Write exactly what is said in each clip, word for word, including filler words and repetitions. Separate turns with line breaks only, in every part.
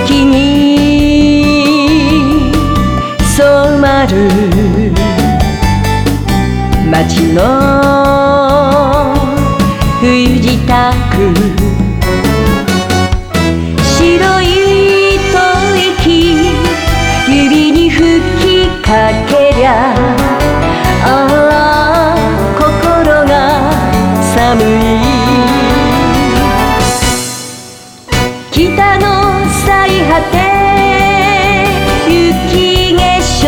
雪に染まる街の冬支度、白い吐息指に吹きかけりゃ、ああ心が寒い。北の最果て雪化粧、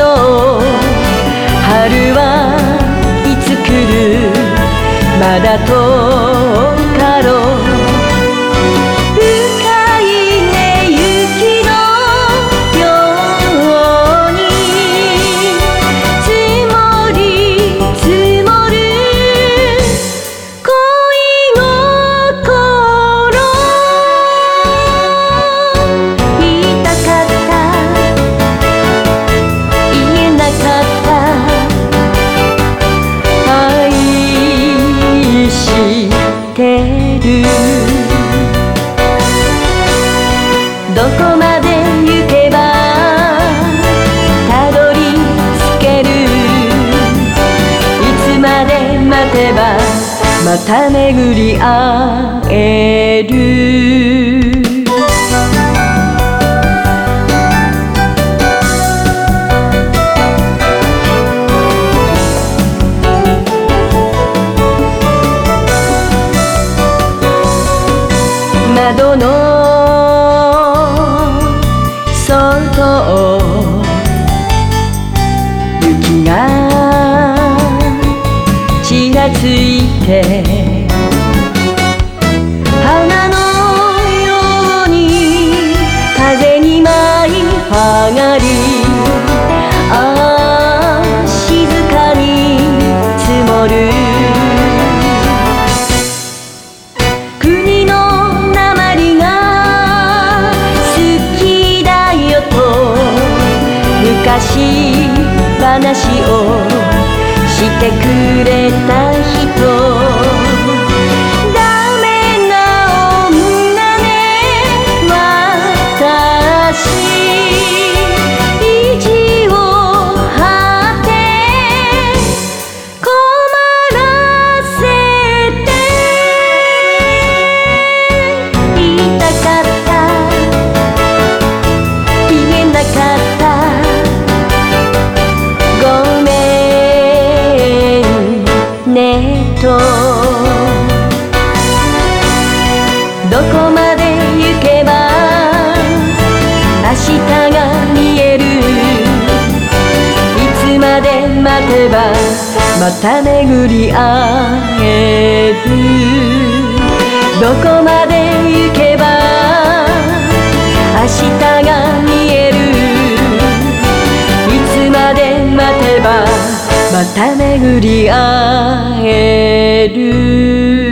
春はいつ来るまだ遠かろう。深いね雪のように積もり積もる恋心。言いたかった言えなかった愛してる。どこまで行けばたどり着ける。いつまで待てばまた巡り会える。窓の外雪がちらついて、花のように風に舞い上がり、ああ静かに積もる。国の昔話をしてくれた人、ダメな女ね私、意地を張って困らせて。言いたかった言えなかったねと。どこまで行けば明日が見える。いつまで待てばまた巡り会える。どこまで行けば明日が見える。いつまで待てばまた巡り会える。